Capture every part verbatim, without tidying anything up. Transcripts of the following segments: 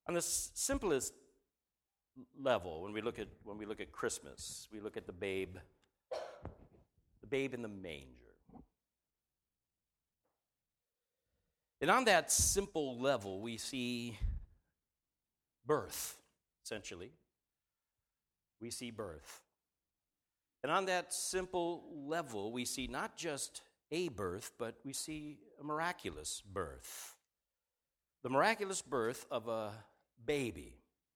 On the s- simplest level, when we look at when we look at Christmas, we look at the babe, the babe in the manger. And on that simple level, we see birth, essentially. We see birth. And on that simple level, we see not just a birth, but we see a miraculous birth. The miraculous birth of a baby.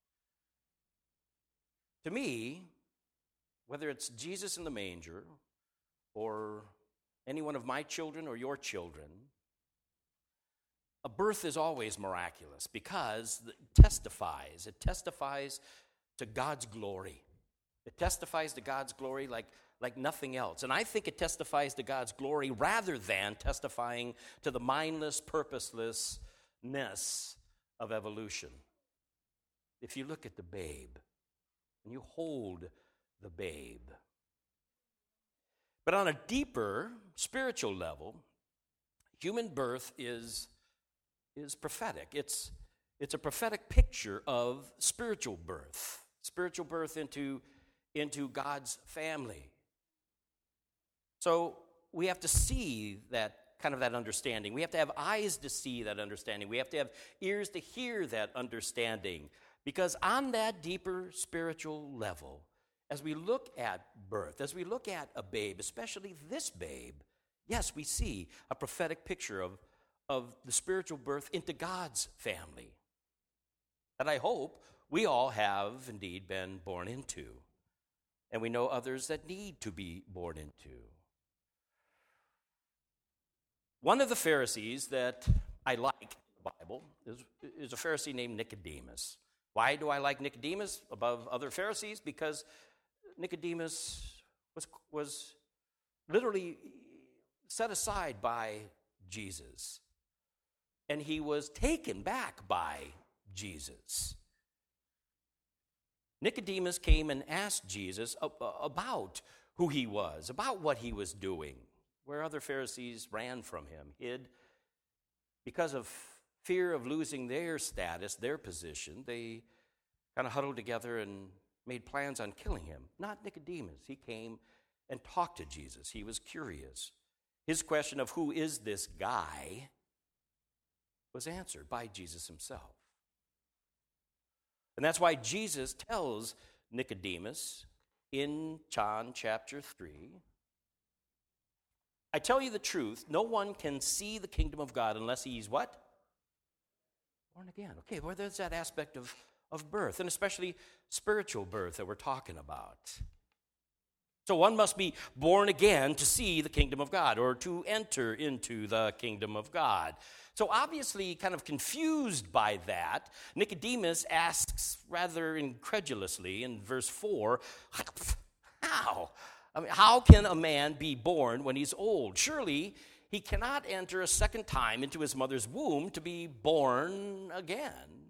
To me, whether it's Jesus in the manger or any one of my children or your children, a birth is always miraculous because it testifies. It testifies to God's glory. It testifies to God's glory like, like nothing else. And I think it testifies to God's glory rather than testifying to the mindless, purposelessness of evolution. If you look at the babe and you hold the babe. But on a deeper spiritual level, human birth is, is prophetic. It's, it's a prophetic picture of spiritual birth. Spiritual birth into into God's family. So we have to see that kind of that understanding. We have to have eyes to see that understanding. We have to have ears to hear that understanding. Because on that deeper spiritual level, as we look at birth, as we look at a babe, especially this babe, yes, we see a prophetic picture of, of the spiritual birth into God's family. That I hope we all have indeed been born into. And we know others that need to be born into. One of the Pharisees that I like in the Bible is, is a Pharisee named Nicodemus. Why do I like Nicodemus above other Pharisees? Because Nicodemus was, was literally set aside by Jesus. And he was taken back by Jesus. Nicodemus came and asked Jesus about who he was, about what he was doing, where other Pharisees ran from him, hid. Because of fear of losing their status, their position, they kind of huddled together and made plans on killing him. Not Nicodemus. He came and talked to Jesus. He was curious. His question of who is this guy was answered by Jesus himself. And that's why Jesus tells Nicodemus in John chapter three, I tell you the truth, no one can see the kingdom of God unless he's what? Born again. Okay, well, there's that aspect of, of birth, and especially spiritual birth that we're talking about. So one must be born again to see the kingdom of God or to enter into the kingdom of God. So obviously kind of confused by that, Nicodemus asks rather incredulously in verse four, how? I mean, how can a man be born when he's old? Surely he cannot enter a second time into his mother's womb to be born again.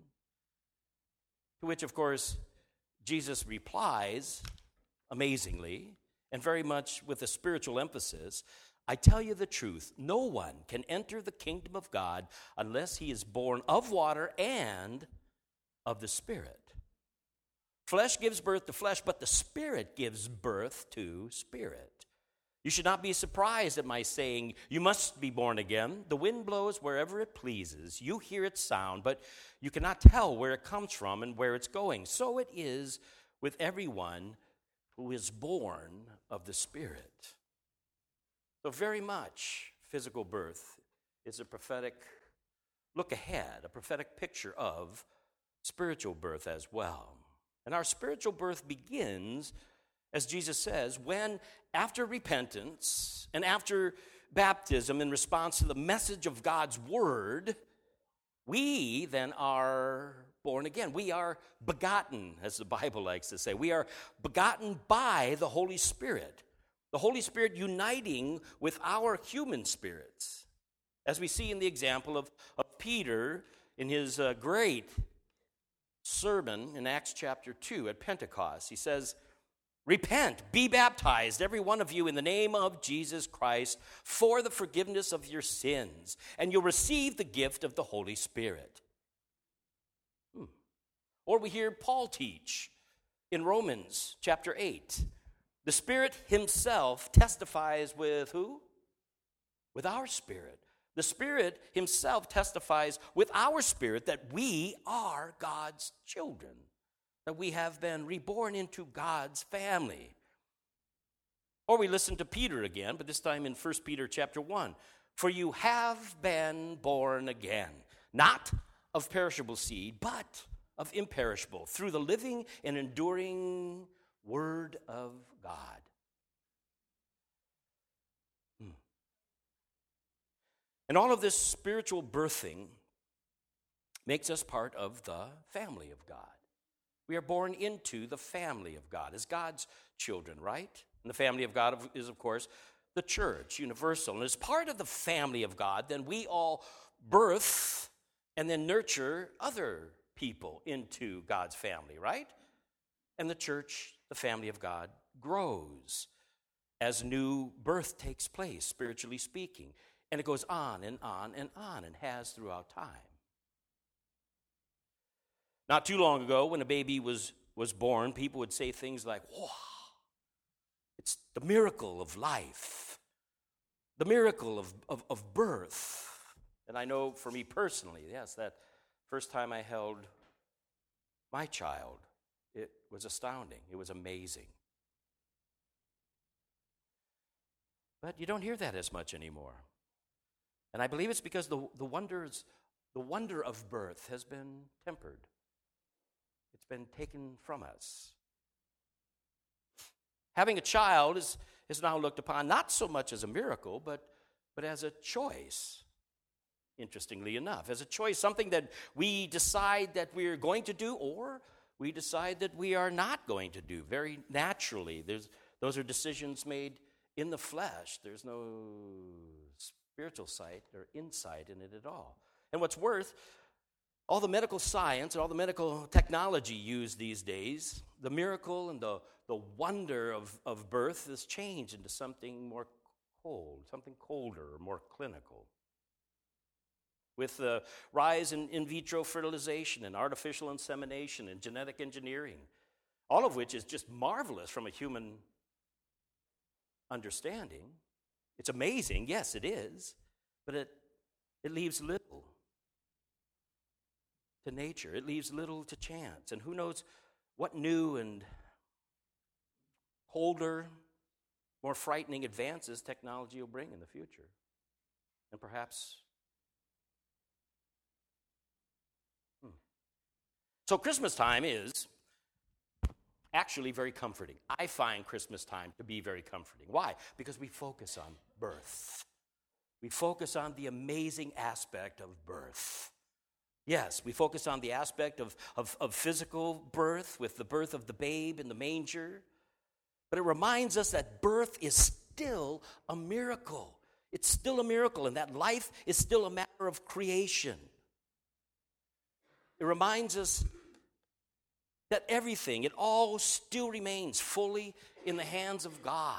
To which, of course, Jesus replies, amazingly, and very much with a spiritual emphasis, I tell you the truth, no one can enter the kingdom of God unless he is born of water and of the Spirit. Flesh gives birth to flesh, but the Spirit gives birth to spirit. You should not be surprised at my saying, you must be born again. The wind blows wherever it pleases. You hear its sound, but you cannot tell where it comes from and where it's going. So it is with everyone who is born of the Spirit. So very much physical birth is a prophetic look ahead, a prophetic picture of spiritual birth as well. And our spiritual birth begins, as Jesus says, when after repentance and after baptism in response to the message of God's word, we then are born again. We are begotten, as the Bible likes to say. We are begotten by the Holy Spirit. The Holy Spirit uniting with our human spirits. As we see in the example of, of Peter in his uh, great sermon in Acts chapter two at Pentecost. He says, repent, be baptized, every one of you, in the name of Jesus Christ for the forgiveness of your sins, and you'll receive the gift of the Holy Spirit. Hmm. Or we hear Paul teach in Romans chapter eight. The Spirit himself testifies with who? With our spirit. The Spirit himself testifies with our spirit that we are God's children, that we have been reborn into God's family. Or we listen to Peter again, but this time in First Peter chapter one. For you have been born again, not of perishable seed, but of imperishable, through the living and enduring Word of God. Hmm. And all of this spiritual birthing makes us part of the family of God. We are born into the family of God as God's children, right? And the family of God is, of course, the church, universal. And as part of the family of God, then we all birth and then nurture other people into God's family, right? And the church, the family of God, grows as new birth takes place, spiritually speaking. And it goes on and on and on and has throughout time. Not too long ago, when a baby was, was born, people would say things like, wow, it's the miracle of life, the miracle of, of, of birth. And I know for me personally, yes, that first time I held my child, it was astounding. It was amazing. But you don't hear that as much anymore. And I believe it's because the, the wonders, the wonder of birth has been tempered. It's been taken from us. Having a child is, is now looked upon not so much as a miracle, but, but as a choice, interestingly enough. As a choice, something that we decide that we're going to do, or we decide that we are not going to do very naturally. There's, those are decisions made in the flesh. There's no spiritual sight or insight in it at all. And what's worth, all the medical science and all the medical technology used these days, the miracle and the, the wonder of, of birth has changed into something more cold, something colder, more clinical. With the rise in in vitro fertilization and artificial insemination and genetic engineering, all of which is just marvelous from a human understanding. It's amazing, yes, it is, but it, it leaves little to nature. It leaves little to chance. And who knows what new and colder, more frightening advances technology will bring in the future. And perhaps... Hmm. So Christmas time is actually very comforting. I find Christmas time to be very comforting. Why? Because we focus on birth. We focus on the amazing aspect of birth. Yes, we focus on the aspect of, of, of physical birth with the birth of the babe in the manger. But it reminds us that birth is still a miracle. It's still a miracle, and that life is still a matter of creation. It reminds us that everything, it all still remains fully in the hands of God.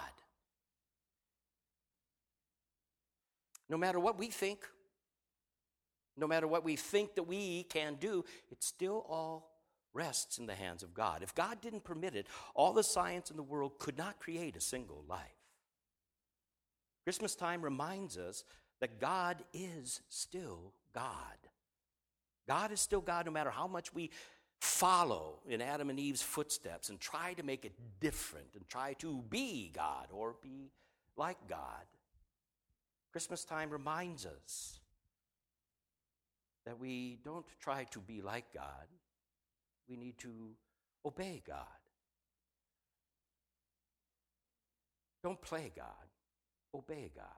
No matter what we think, no matter what we think that we can do, it still all rests in the hands of God. If God didn't permit it, all the science in the world could not create a single life. Christmas time reminds us that God is still God. God is still God no matter how much we follow in Adam and Eve's footsteps and try to make it different and try to be God or be like God. Christmas time reminds us that we don't try to be like God. We need to obey God. Don't play God. Obey God.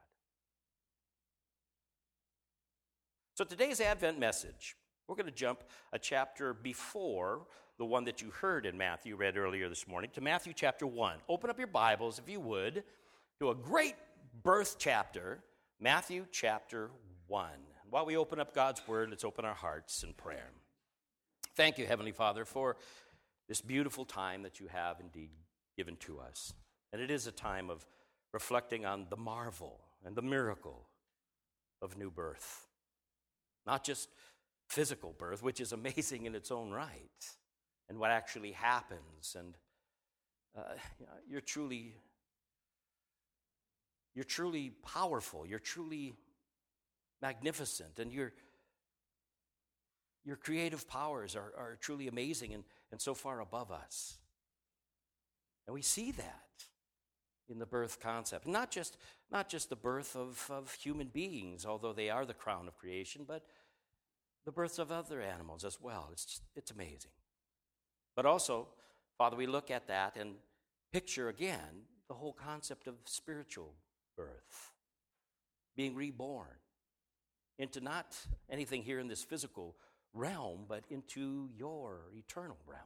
So today's Advent message, we're going to jump a chapter before the one that you heard in Matthew, read earlier this morning, to Matthew chapter one. Open up your Bibles, if you would, to a great birth chapter, Matthew chapter one. While we open up God's Word, let's open our hearts in prayer. Thank you, Heavenly Father, for this beautiful time that you have indeed given to us. And it is a time of reflecting on the marvel and the miracle of new birth. Not just physical birth, which is amazing in its own right, and what actually happens. And uh, you know, you're truly, you're truly powerful. You're truly magnificent, and your your creative powers are, are truly amazing and, and so far above us. And we see that in the birth concept. Not just, not just the birth of, of human beings, although they are the crown of creation, but the births of other animals as well. It's just, it's amazing. But also, Father, we look at that and picture again the whole concept of spiritual birth, being reborn into not anything here in this physical realm, but into your eternal realm.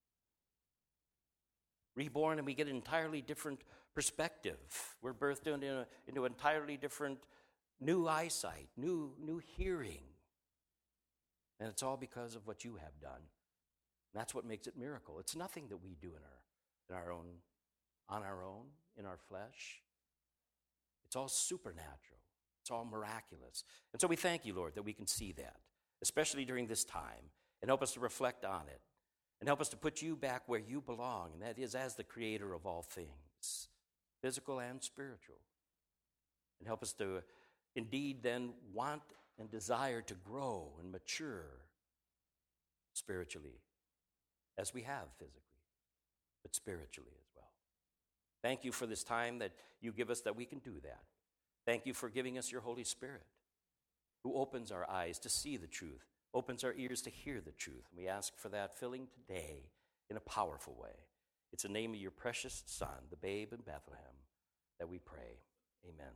Reborn, and we get an entirely different perspective. We're birthed into, a, into entirely different new eyesight, new, new hearing. And it's all because of what you have done. And that's what makes it miracle. It's nothing that we do in our, in our own, on our own, in our flesh. It's all supernatural. It's all miraculous. And so we thank you, Lord, that we can see that, especially during this time, and help us to reflect on it, and help us to put you back where you belong, and that is as the creator of all things, physical and spiritual. And help us to indeed then want and desire to grow and mature spiritually, as we have physically, but spiritually as well. Thank you for this time that you give us that we can do that. Thank you for giving us your Holy Spirit, who opens our eyes to see the truth, opens our ears to hear the truth. And we ask for that filling today in a powerful way. It's the name of your precious Son, the babe in Bethlehem, that we pray. Amen.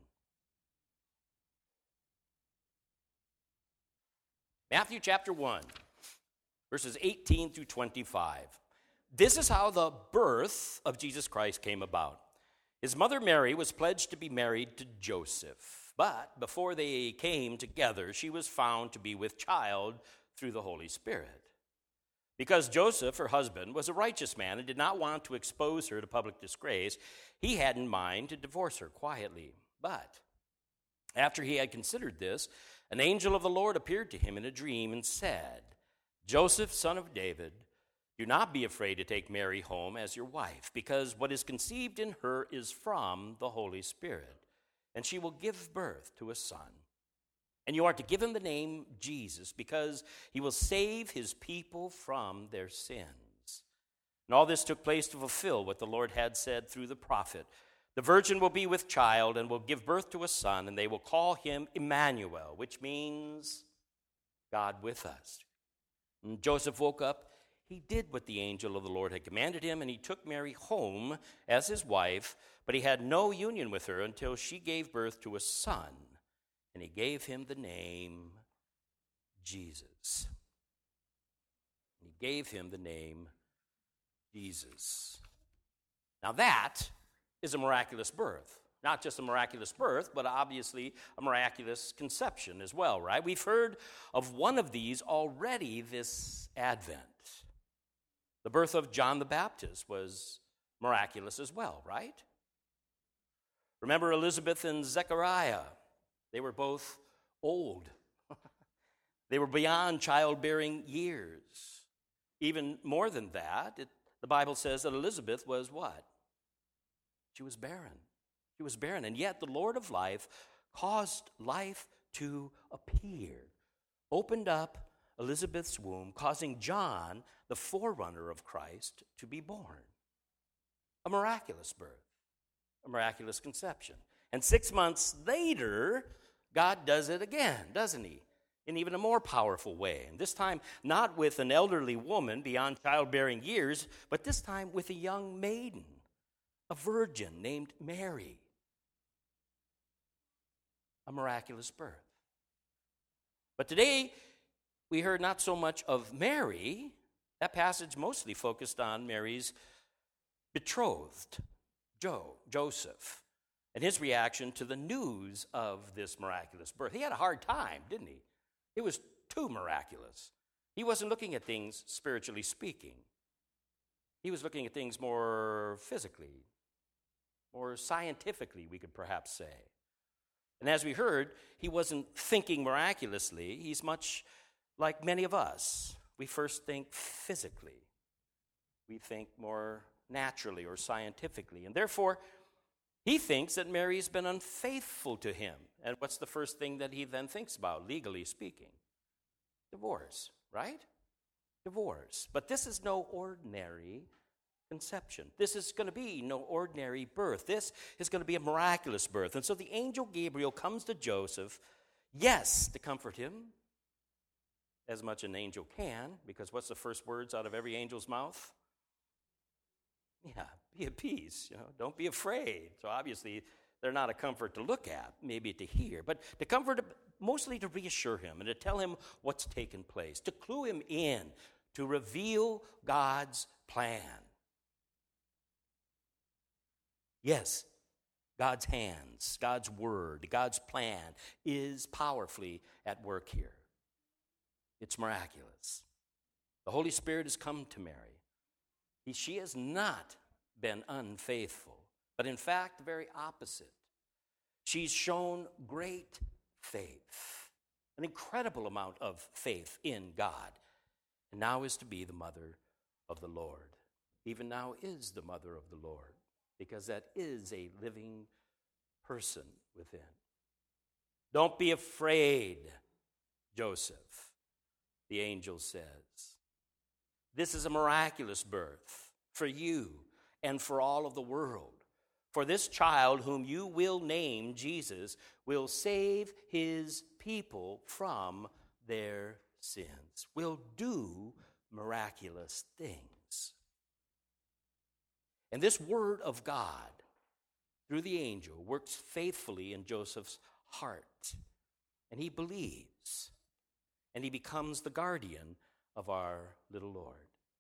Matthew chapter one, verses eighteen through twenty-five. This is how the birth of Jesus Christ came about. His mother Mary was pledged to be married to Joseph, but before they came together, she was found to be with child through the Holy Spirit. Because Joseph, her husband, was a righteous man and did not want to expose her to public disgrace, he had in mind to divorce her quietly. But after he had considered this, an angel of the Lord appeared to him in a dream and said, Joseph, son of David, do not be afraid to take Mary home as your wife, because what is conceived in her is from the Holy Spirit, and she will give birth to a son. And you are to give him the name Jesus, because he will save his people from their sins. And all this took place to fulfill what the Lord had said through the prophet. The virgin will be with child and will give birth to a son, and they will call him Emmanuel, which means God with us. And Joseph woke up. He did what the angel of the Lord had commanded him, and he took Mary home as his wife, but he had no union with her until she gave birth to a son, and he gave him the name Jesus. He gave him the name Jesus. Now that is a miraculous birth. Not just a miraculous birth, but obviously a miraculous conception as well, right? We've heard of one of these already this Advent. The birth of John the Baptist was miraculous as well, right? Remember Elizabeth and Zechariah? They were both old. They were beyond childbearing years. Even more than that, it, the Bible says that Elizabeth was what? She was barren. She was barren, and yet the Lord of life caused life to appear, opened up Elizabeth's womb, causing John, the forerunner of Christ, to be born. A miraculous birth, a miraculous conception. And six months later, God does it again, doesn't he? In even a more powerful way. And this time, not with an elderly woman beyond childbearing years, but this time with a young maiden, a virgin named Mary. A miraculous birth. But today, we heard not so much of Mary. That passage mostly focused on Mary's betrothed, Joe, Joseph, and his reaction to the news of this miraculous birth. He had a hard time, didn't he? It was too miraculous. He wasn't looking at things spiritually speaking. He was looking at things more physically, more scientifically, we could perhaps say. And as we heard, he wasn't thinking miraculously. He's much like many of us. We first think physically. We think more naturally or scientifically. And therefore, he thinks that Mary's been unfaithful to him. And what's the first thing that he then thinks about, legally speaking? Divorce, right? Divorce. But this is no ordinary conception. This is going to be no ordinary birth. This is going to be a miraculous birth. And so the angel Gabriel comes to Joseph, yes, to comfort him, as much an angel can, because what's the first words out of every angel's mouth? Yeah, be at peace, you know, don't be afraid. So obviously, they're not a comfort to look at, maybe to hear, but to comfort, mostly to reassure him and to tell him what's taken place, to clue him in, to reveal God's plan. Yes, God's hands, God's word, God's plan is powerfully at work here. It's miraculous. The Holy Spirit has come to Mary. She has not been unfaithful, but in fact, the very opposite. She's shown great faith, an incredible amount of faith in God, and now is to be the mother of the Lord. Even now is the mother of the Lord, because that is a living person within. Don't be afraid, Joseph, the angel says. This is a miraculous birth for you and for all of the world. For this child whom you will name Jesus will save his people from their sins, will do miraculous things. And this word of God through the angel works faithfully in Joseph's heart. And he believes, and he becomes the guardian of our little Lord.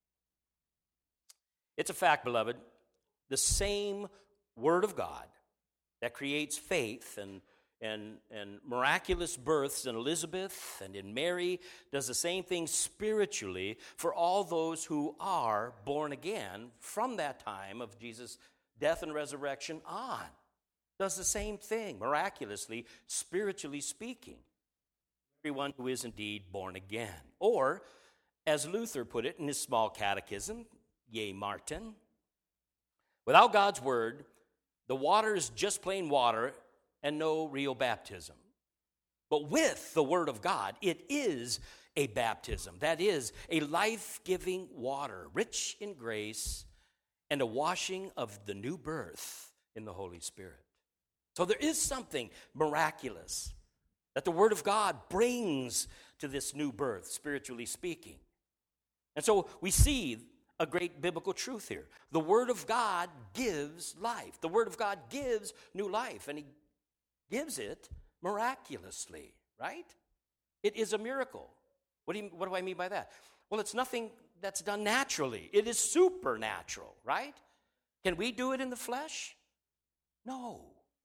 It's a fact, beloved, the same word of God that creates faith and, and, and miraculous births in Elizabeth and in Mary does the same thing spiritually for all those who are born again from that time of Jesus' death and resurrection on. Does the same thing, miraculously, spiritually speaking. Everyone who is indeed born again. Or, as Luther put it in his small catechism, Yea, Martin, without God's word, the water is just plain water and no real baptism. But with the word of God, it is a baptism. That is a life-giving water, rich in grace, and a washing of the new birth in the Holy Spirit. So there is something miraculous that the word of God brings to this new birth, spiritually speaking. And so we see a great biblical truth here. The word of God gives life. The word of God gives new life, and he gives it miraculously, right? It is a miracle. What do you, what do I mean by that? Well, it's nothing that's done naturally. It is supernatural, right? Can we do it in the flesh? No.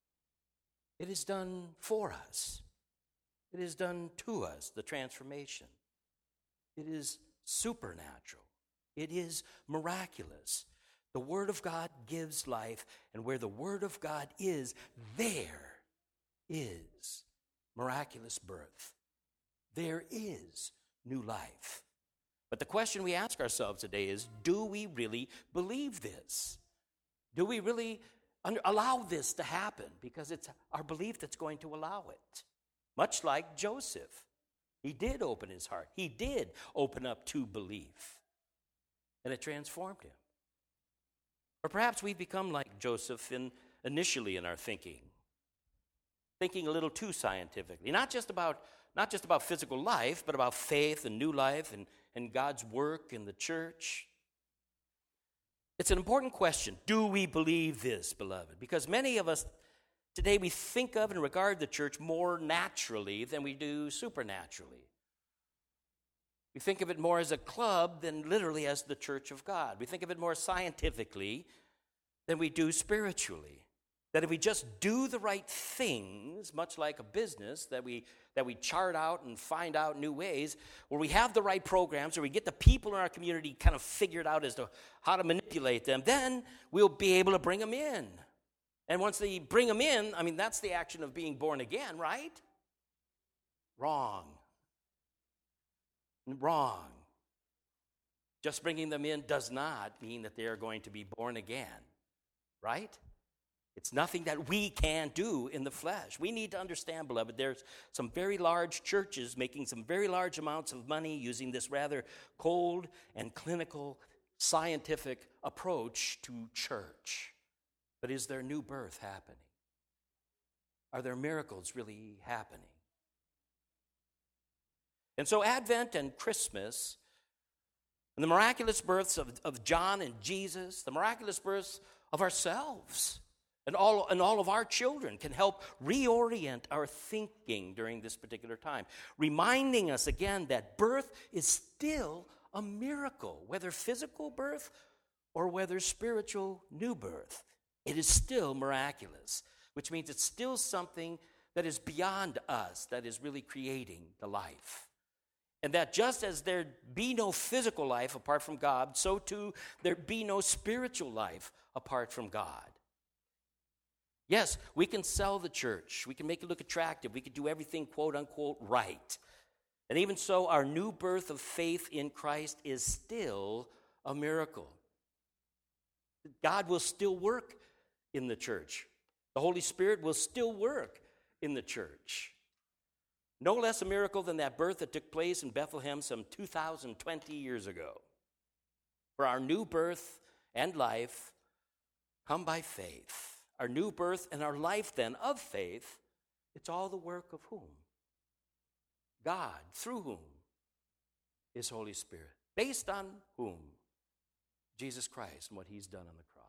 It is done for us. It is done to us, the transformation. It is supernatural. It is miraculous. The Word of God gives life, and where the Word of God is, there is miraculous birth. There is new life. But the question we ask ourselves today is, do we really believe this? Do we really under, allow this to happen? Because it's our belief that's going to allow it. Much like Joseph. He did open his heart. He did open up to belief. And it transformed him. Or perhaps we've become like Joseph in, initially in our thinking. Thinking a little too scientifically. Not just about, not just about physical life, but about faith and new life and, and God's work in the church. It's an important question. Do we believe this, beloved? Because many of us today, we think of and regard the church more naturally than we do supernaturally. We think of it more as a club than literally as the church of God. We think of it more scientifically than we do spiritually. That if we just do the right things, much like a business, that we that we chart out and find out new ways, where we have the right programs, or we get the people in our community kind of figured out as to how to manipulate them, then we'll be able to bring them in. And once they bring them in, I mean, that's the action of being born again, right? Wrong. Wrong. Just bringing them in does not mean that they are going to be born again, right? It's nothing that we can do in the flesh. We need to understand, beloved, there's some very large churches making some very large amounts of money using this rather cold and clinical scientific approach to church. But is there new birth happening? Are there miracles really happening? And so Advent and Christmas, and the miraculous births of, of John and Jesus, the miraculous births of ourselves, and all, and all of our children can help reorient our thinking during this particular time, reminding us again that birth is still a miracle, whether physical birth or whether spiritual new birth. It is still miraculous, which means it's still something that is beyond us, that is really creating the life. And that just as there be no physical life apart from God, so too there be no spiritual life apart from God. Yes, we can sell the church. We can make it look attractive. We can do everything, quote unquote, right. And even so, our new birth of faith in Christ is still a miracle. God will still work in the church. The Holy Spirit will still work in the church. No less a miracle than that birth that took place in Bethlehem some two thousand twenty years ago. For our new birth and life come by faith. Our new birth and our life then of faith, it's all the work of whom? God, through whom? His Holy Spirit. Based on whom? Jesus Christ and what he's done on the cross.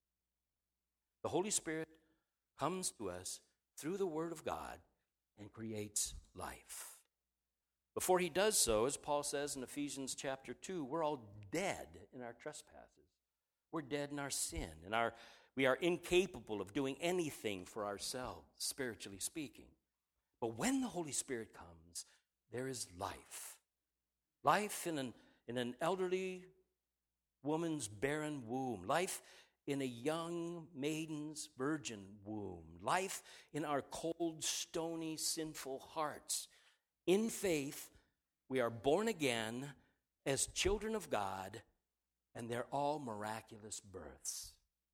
The Holy Spirit comes to us through the Word of God and creates life. Before he does so, as Paul says in Ephesians chapter two, we're all dead in our trespasses. We're dead in our sin, and our we are incapable of doing anything for ourselves, spiritually speaking. But when the Holy Spirit comes, there is life. Life in an, in an elderly woman's barren womb. Life in a young maiden's virgin womb. Life in our cold, stony, sinful hearts. In faith, we are born again as children of God, and they're all miraculous births.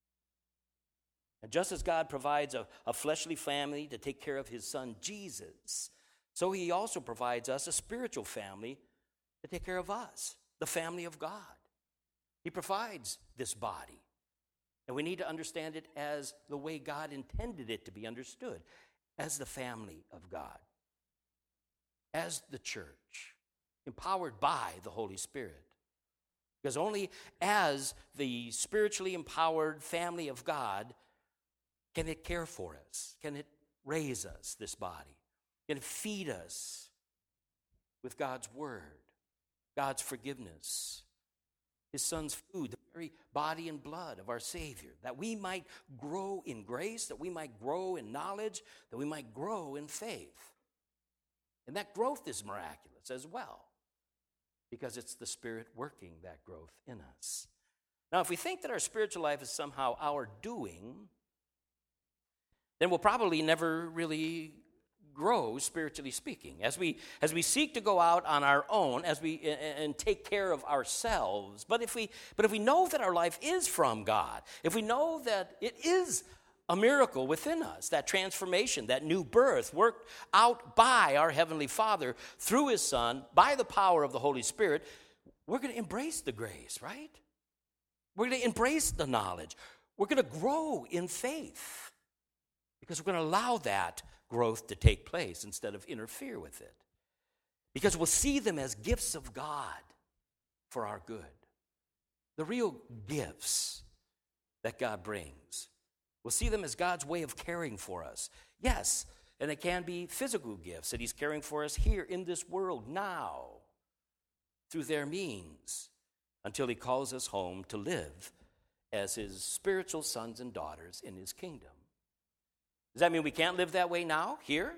And just as God provides a, a fleshly family to take care of his son Jesus, so he also provides us a spiritual family to take care of us, the family of God. He provides this body. And we need to understand it as the way God intended it to be understood, as the family of God, as the church, empowered by the Holy Spirit. Because only as the spiritually empowered family of God can it care for us? Can it raise us, this body? Can it feed us with God's word, God's forgiveness, his son's food, the very body and blood of our Savior, that we might grow in grace, that we might grow in knowledge, that we might grow in faith. And that growth is miraculous as well, because it's the Spirit working that growth in us. Now, if we think that our spiritual life is somehow our doing, then we'll probably never really grow, spiritually speaking. As we as we seek to go out on our own, as we and, and take care of ourselves. But if we but if we know that our life is from God, if we know that it is a miracle within us, that transformation, that new birth worked out by our Heavenly Father through his Son, by the power of the Holy Spirit, we're going to embrace the grace, right? We're going to embrace the knowledge. We're going to grow in faith, because we're going to allow that growth to take place instead of interfere with it. Because we'll see them as gifts of God for our good. The real gifts that God brings. We'll see them as God's way of caring for us. Yes, and it can be physical gifts that he's caring for us here in this world now through their means until he calls us home to live as his spiritual sons and daughters in his kingdom. Does that mean we can't live that way now, here?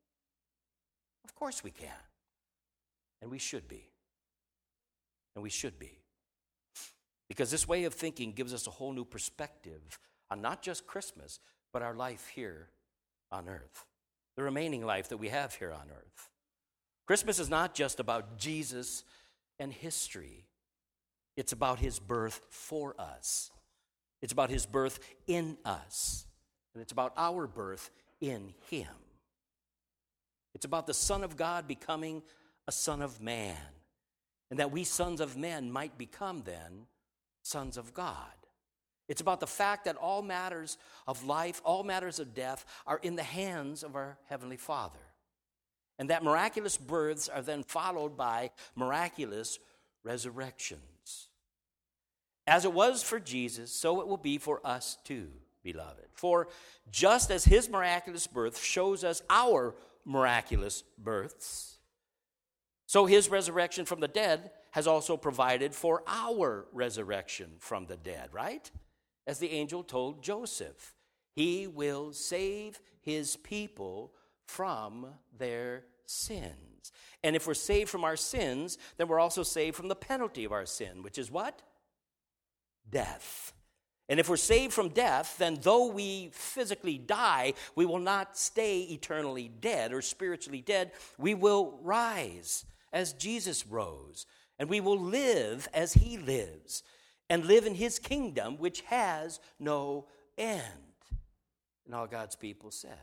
Of course we can. And we should be. And we should be. Because this way of thinking gives us a whole new perspective on not just Christmas, but our life here on earth. The remaining life that we have here on earth. Christmas is not just about Jesus and history. It's about his birth for us. It's about his birth in us. And it's about our birth in him. It's about the Son of God becoming a son of man. And that we sons of men might become then sons of God. It's about the fact that all matters of life, all matters of death are in the hands of our Heavenly Father. And that miraculous births are then followed by miraculous resurrections. As it was for Jesus, so it will be for us too, beloved. For just as his miraculous birth shows us our miraculous births, so his resurrection from the dead has also provided for our resurrection from the dead, right? As the angel told Joseph, he will save his people from their sins. And if we're saved from our sins, then we're also saved from the penalty of our sin, which is what? Death. And if we're saved from death, then though we physically die, we will not stay eternally dead or spiritually dead. We will rise as Jesus rose, and we will live as he lives, and live in his kingdom, which has no end. And all God's people said.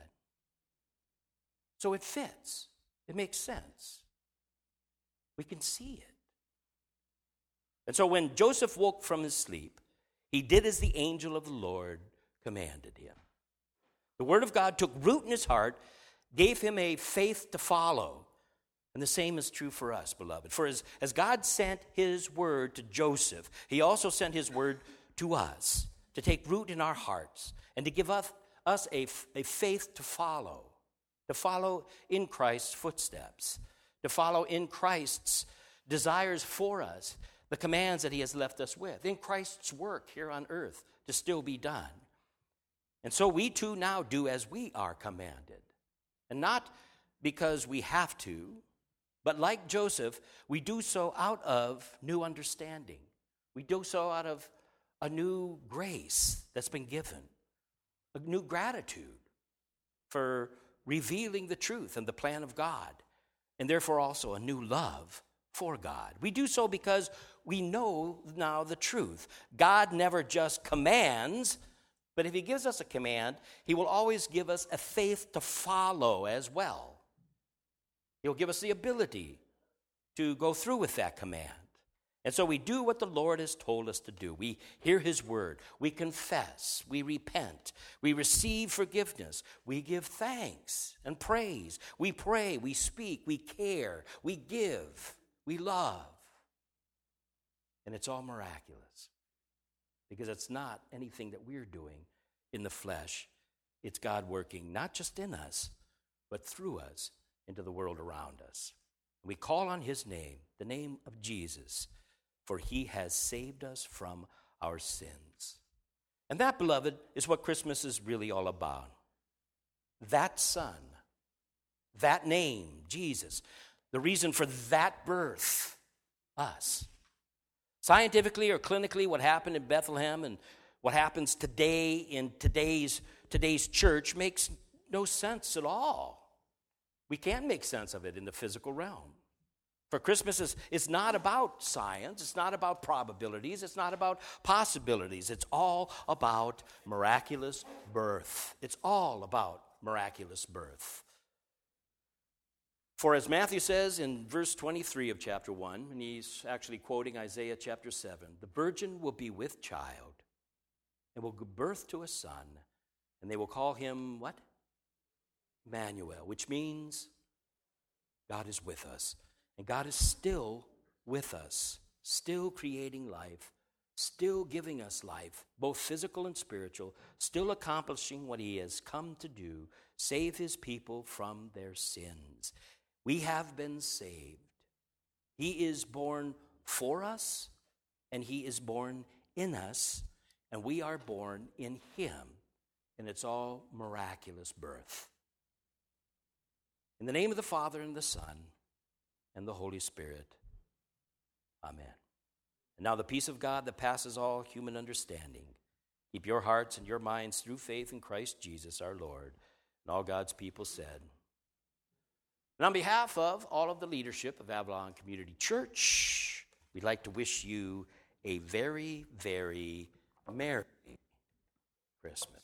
So it fits. It makes sense. We can see it. And so when Joseph woke from his sleep, he did as the angel of the Lord commanded him. The word of God took root in his heart, gave him a faith to follow. And the same is true for us, beloved. For as, as God sent his word to Joseph, he also sent his word to us to take root in our hearts and to give us, us a, a faith to follow, to follow in Christ's footsteps, to follow in Christ's desires for us, the commands that he has left us with, in Christ's work here on earth to still be done. And so we too now do as we are commanded. And not because we have to, but like Joseph, we do so out of new understanding. We do so out of a new grace that's been given, a new gratitude for revealing the truth and the plan of God, and therefore also a new love for God. We do so because we know now the truth. God never just commands, but if he gives us a command, he will always give us a faith to follow as well. He'll give us the ability to go through with that command. And so we do what the Lord has told us to do. We hear his word. We confess. We repent. We receive forgiveness. We give thanks and praise. We pray. We speak. We care. We give. We love. And it's all miraculous because it's not anything that we're doing in the flesh. It's God working not just in us, but through us into the world around us. We call on his name, the name of Jesus, for he has saved us from our sins. And that, beloved, is what Christmas is really all about. That Son, that name, Jesus, the reason for that birth, us. Scientifically or clinically, what happened in Bethlehem and what happens today in today's, today's church makes no sense at all. We can't make sense of it in the physical realm. For Christmas is, is not about science. It's not about probabilities. It's not about possibilities. It's all about miraculous birth. It's all about miraculous birth. For as Matthew says in verse twenty-three of chapter one, and he's actually quoting Isaiah chapter seven, the virgin will be with child and will give birth to a son, and they will call him what? Emmanuel, which means God is with us. And God is still with us, still creating life, still giving us life, both physical and spiritual, still accomplishing what he has come to do, save his people from their sins. We have been saved. He is born for us, and he is born in us, and we are born in him. And it's all miraculous birth. In the name of the Father, and the Son, and the Holy Spirit. Amen. And now the peace of God that passes all human understanding, keep your hearts and your minds through faith in Christ Jesus our Lord. And all God's people said. And on behalf of all of the leadership of Avalon Community Church, we'd like to wish you a very, very Merry Christmas.